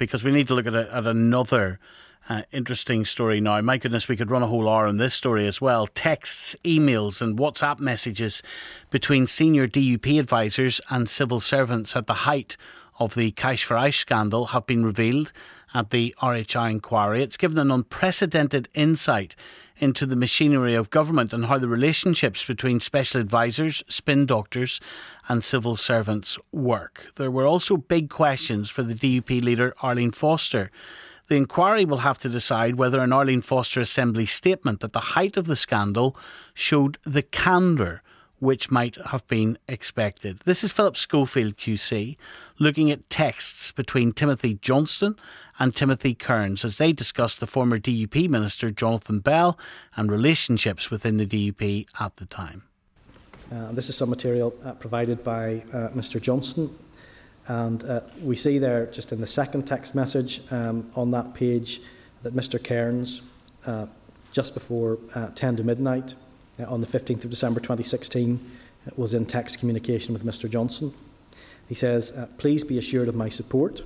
because we need to look at another interesting story now. My goodness, we could run a whole hour on this story as well. Texts, emails and WhatsApp messages between senior DUP advisors and civil servants at the height of the Cash for Ice scandal have been revealed at the RHI inquiry. It's given an unprecedented insight into the machinery of government and how the relationships between special advisors, spin doctors and civil servants work. There were also big questions for the DUP leader Arlene Foster. The inquiry will have to decide whether an Arlene Foster Assembly statement at the height of the scandal showed the candour which might have been expected. This is Philip Schofield QC looking at texts between Timothy Johnston and Timothy Kearns as they discussed the former DUP Minister Jonathan Bell and relationships within the DUP at the time. This is some material provided by Mr Johnston. And we see there, just in the second text message on that page, that Mr Kearns, just before 10 to midnight on the 15th of December 2016, was in text communication with Mr Johnston. He says, "Please be assured of my support.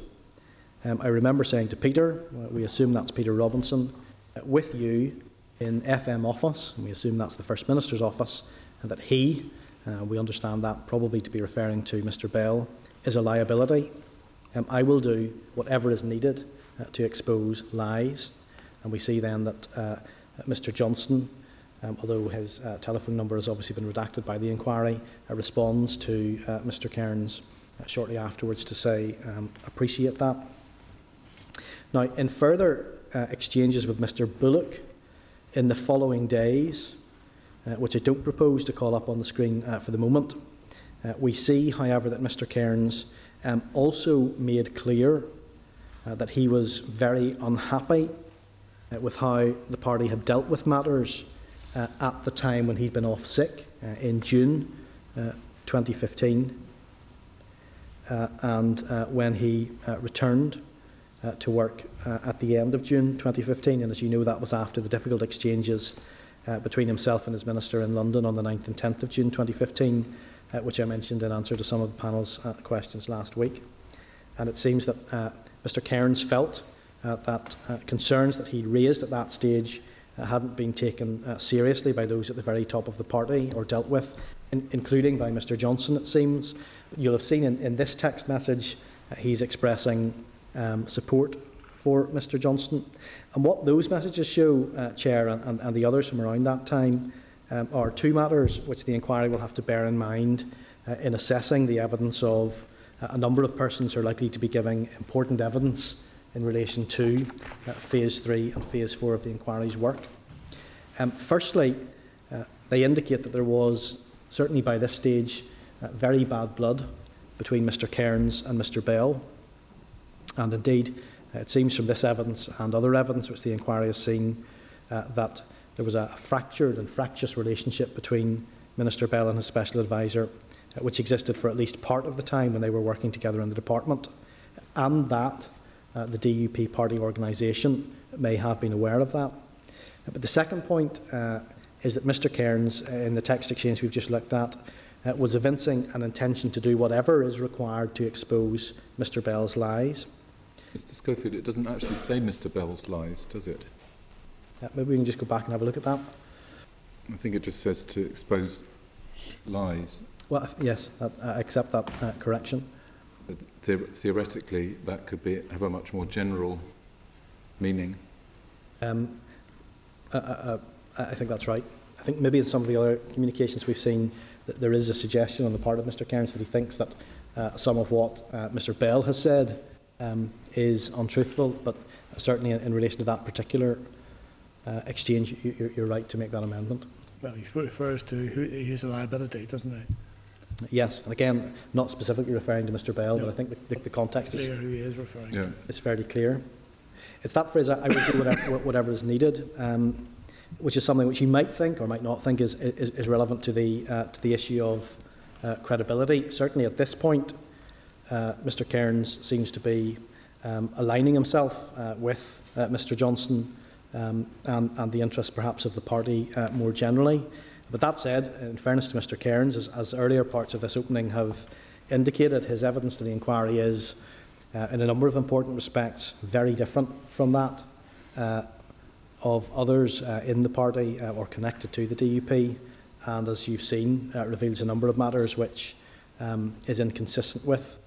I remember saying to Peter, we assume that's Peter Robinson, with you in FM office, and we assume that's the First Minister's office, and that he, we understand that probably to be referring to Mr Bell, is a liability. I will do whatever is needed to expose lies." And we see then that Mr Johnston, although his telephone number has obviously been redacted by the inquiry, responds to Mr Kearns shortly afterwards to say, appreciate that. Now, in further exchanges with Mr Bullock in the following days, which I don't propose to call up on the screen for the moment, we see, however, that Mr Kearns also made clear that he was very unhappy with how the party had dealt with matters at the time when he'd been off sick in June 2015 and when he returned to work at the end of June 2015. And as you know, that was after the difficult exchanges between himself and his minister in London on the 9th and 10th of June 2015, which I mentioned in answer to some of the panel's questions last week. And it seems that Mr Kearns felt that concerns that he'd raised at that stage hadn't been taken seriously by those at the very top of the party or dealt with, including by Mr Johnston, it seems. You'll have seen in this text message he's expressing support for Mr Johnston. And what those messages show, Chair, and the others from around that time, are two matters which the inquiry will have to bear in mind in assessing the evidence of a number of persons who are likely to be giving important evidence in relation to Phase 3 and Phase 4 of the inquiry's work. Firstly, they indicate that there was, certainly by this stage, very bad blood between Mr Kearns and Mr Bell. And indeed, it seems from this evidence and other evidence which the inquiry has seen that there was a fractured and fractious relationship between Minister Bell and his special advisor, which existed for at least part of the time when they were working together in the department, and that the DUP party organisation may have been aware of that. But the second point is that Mr Kearns, in the text exchange we've just looked at, was evincing an intention to do whatever is required to expose Mr Bell's lies. Mr Schofield, it doesn't actually say Mr Bell's lies, does it? Maybe we can just go back and have a look at that. I think it just says to expose lies. Well, yes, I accept that correction. But theoretically, that could have a much more general meaning. I think that's right. I think maybe in some of the other communications we've seen that there is a suggestion on the part of Mr Kearns that he thinks that some of what Mr Bell has said is untruthful, but certainly in relation to that particular exchange, you're right to make that amendment. Well, he refers to who is a liability, doesn't he? Yes, and again, not specifically referring to Mr Bell, but I think the context is clear who he is referring to. It's fairly clear. It's that phrase, I will do whatever is needed, which is something which you might think or might not think is relevant to the issue of credibility. Certainly at this point, Mr Kearns seems to be aligning himself with Mr Johnston and the interests perhaps of the party more generally. But that said, in fairness to Mr Kearns, as earlier parts of this opening have indicated, his evidence to the inquiry is in a number of important respects, very different from that of others in the party or connected to the DUP, and as you've seen, reveals a number of matters which is inconsistent with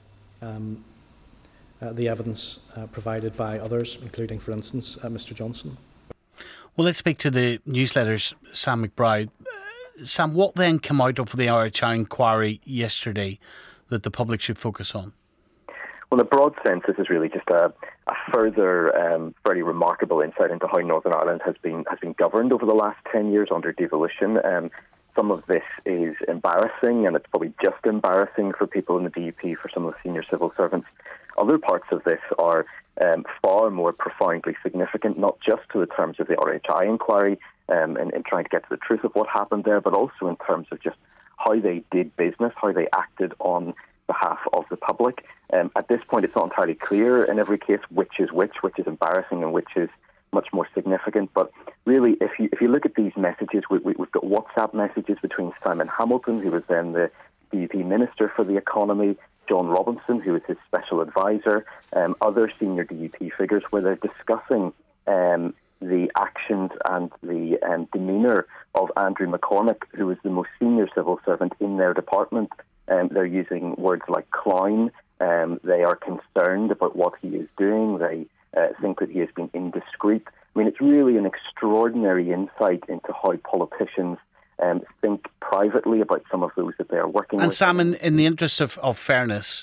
the evidence provided by others, including, for instance, Mr Johnson. Well, let's speak to the newsletter's Sam McBride. Sam, what then came out of the RHI inquiry yesterday that the public should focus on? Well, in a broad sense, this is really just a further very remarkable insight into how Northern Ireland has been governed over the last 10 years under devolution. Some of this is embarrassing, and it's probably just embarrassing for people in the DUP, for some of the senior civil servants. Other parts of this are far more profoundly significant, not just to the terms of the RHI inquiry in trying to get to the truth of what happened there, but also in terms of just how they did business, how they acted on behalf of the public. At this point, it's not entirely clear in every case which is embarrassing and which is much more significant. But really, if you look at these messages, we've got WhatsApp messages between Simon Hamilton, who was then the DUP Minister for the Economy, John Robinson, who was his special advisor, other senior DUP figures, where they're discussing the actions and the demeanour of Andrew McCormick, who was the most senior civil servant in their department. They're using words like clown. They are concerned about what he is doing. They think that he has been indiscreet. I mean, it's really an extraordinary insight into how politicians think privately about some of those that they are working with. And Sam, in the interest of fairness,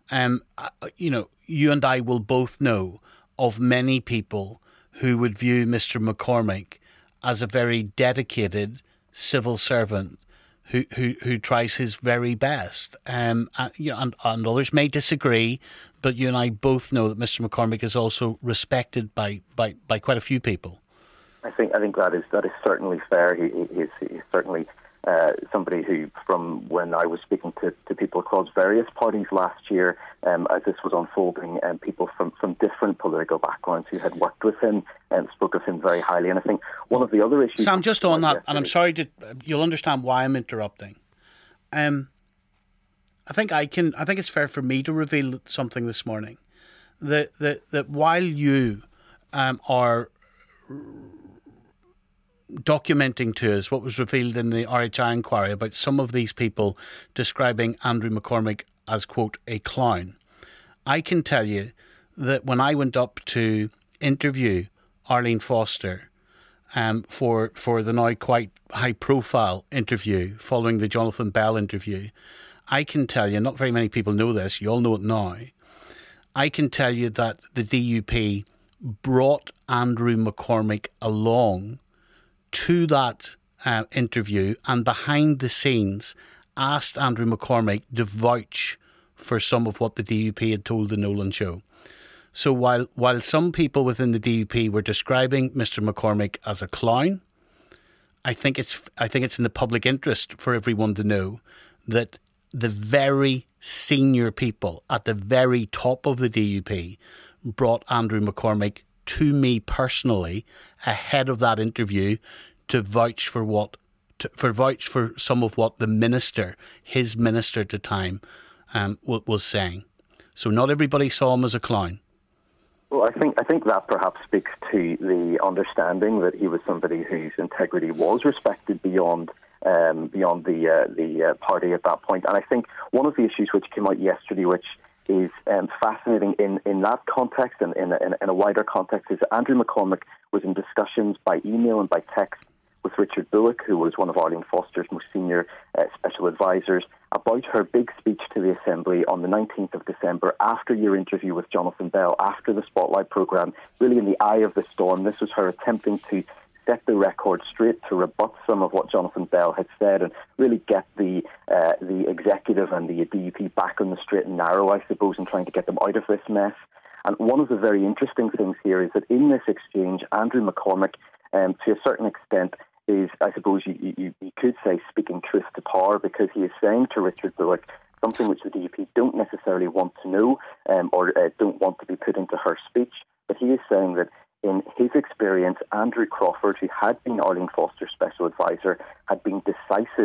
you and I will both know of many people who would view Mr McCormick as a very dedicated civil servant who tries his very best. And others may disagree, but you and I both know that Mr McCormick is also respected by quite a few people. I think that is certainly fair. He's certainly somebody who, from when I was speaking to people across various parties last year, as this was unfolding, and people from different political backgrounds who had worked with him spoke of him very highly. And I think one of the other issues... Sam, just on that, and I'm sorry, you'll understand why I'm interrupting. I think it's fair for me to reveal something this morning. That while you are documenting to us what was revealed in the RHI inquiry about some of these people describing Andrew McCormick as, quote, a clown, I can tell you that when I went up to interview Arlene Foster for the now quite high-profile interview following the Jonathan Bell interview, I can tell you, not very many people know this, you all know it now, I can tell you that the DUP brought Andrew McCormick along to that interview, and behind the scenes asked Andrew McCormick to vouch for some of what the DUP had told the Nolan Show. So while some people within the DUP were describing Mr McCormick as a clown, I think it's in the public interest for everyone to know that the very senior people at the very top of the DUP brought Andrew McCormick to me personally ahead of that interview to vouch for some of what the minister, his minister at the time, was saying. So not everybody saw him as a clown. Well, I think that perhaps speaks to the understanding that he was somebody whose integrity was respected beyond the party at that point. And I think one of the issues which came out yesterday, which is fascinating in that context and in a wider context, is that Andrew McCormick was in discussions by email and by text with Richard Bullock, who was one of Arlene Foster's most senior special advisors, about her big speech to the Assembly on the 19th of December, after your interview with Jonathan Bell, after the Spotlight programme, really in the eye of the storm. This was her attempting to set the record straight, to rebut some of what Jonathan Bell had said, and really get the executive and the DUP back on the straight and narrow, I suppose, and trying to get them out of this mess. And one of the very interesting things here is that in this exchange, Andrew McCormick, to a certain extent, is, I suppose you could say, speaking truth to power, because he is saying to Richard Bullock something which the DUP don't necessarily want to know or don't want to be put into her speech. But he is saying that in his experience, Andrew Crawford, who had been Arlene Foster's special advisor, had been decisive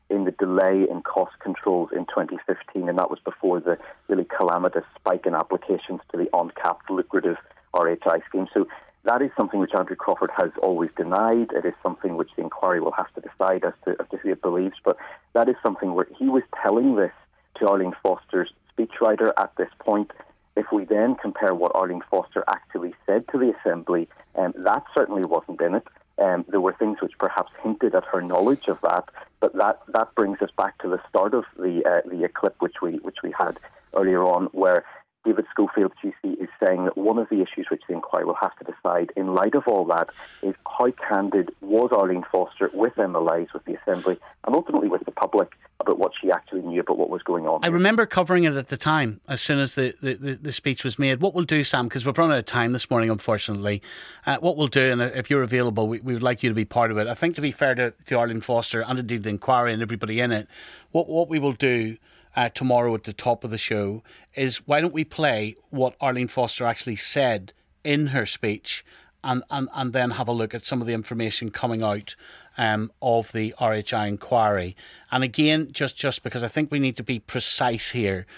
in the delay in cost controls in 2015, and that was before the really calamitous spike in applications to the uncapped lucrative RHI scheme. So that is something which Andrew Crawford has always denied. It is something which the inquiry will have to decide as to who it believes, but that is something where he was telling this to Arlene Foster's speechwriter at this point. If we then compare what Arlene Foster actually said to the Assembly, that certainly wasn't in it. There were things which perhaps hinted at her knowledge of that, but that brings us back to the start of the clip which we had earlier on, where David Schofield QC is saying that one of the issues which the inquiry will have to decide in light of all that is how candid was Arlene Foster with Emma Lies, with the Assembly, and ultimately with the public about what she actually knew about what was going on. I remember covering it at the time, as soon as the speech was made. What we'll do, Sam, because we've run out of time this morning, unfortunately, what we'll do, and if you're available, we would like you to be part of it. I think, to be fair to Arlene Foster and indeed the inquiry and everybody in it, what we will do tomorrow at the top of the show is, why don't we play what Arlene Foster actually said in her speech, and then have a look at some of the information coming out of the RHI inquiry. And again, just because I think we need to be precise here,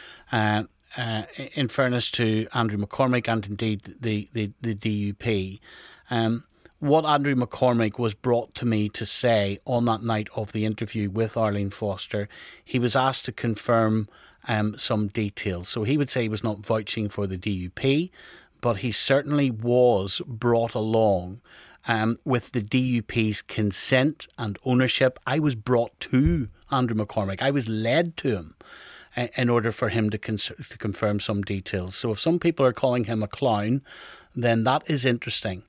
in fairness to Andrew McCormick and indeed the DUP, what Andrew McCormick was brought to me to say on that night of the interview with Arlene Foster, he was asked to confirm some details. So he would say he was not vouching for the DUP, but he certainly was brought along with the DUP's consent and ownership. I was brought to Andrew McCormick. I was led to him in order for him to confirm some details. So if some people are calling him a clown, then that is interesting,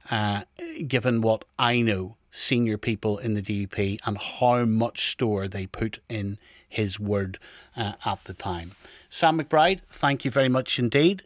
given what I know senior people in the DUP and how much store they put in his word at the time. Sam McBride, thank you very much indeed.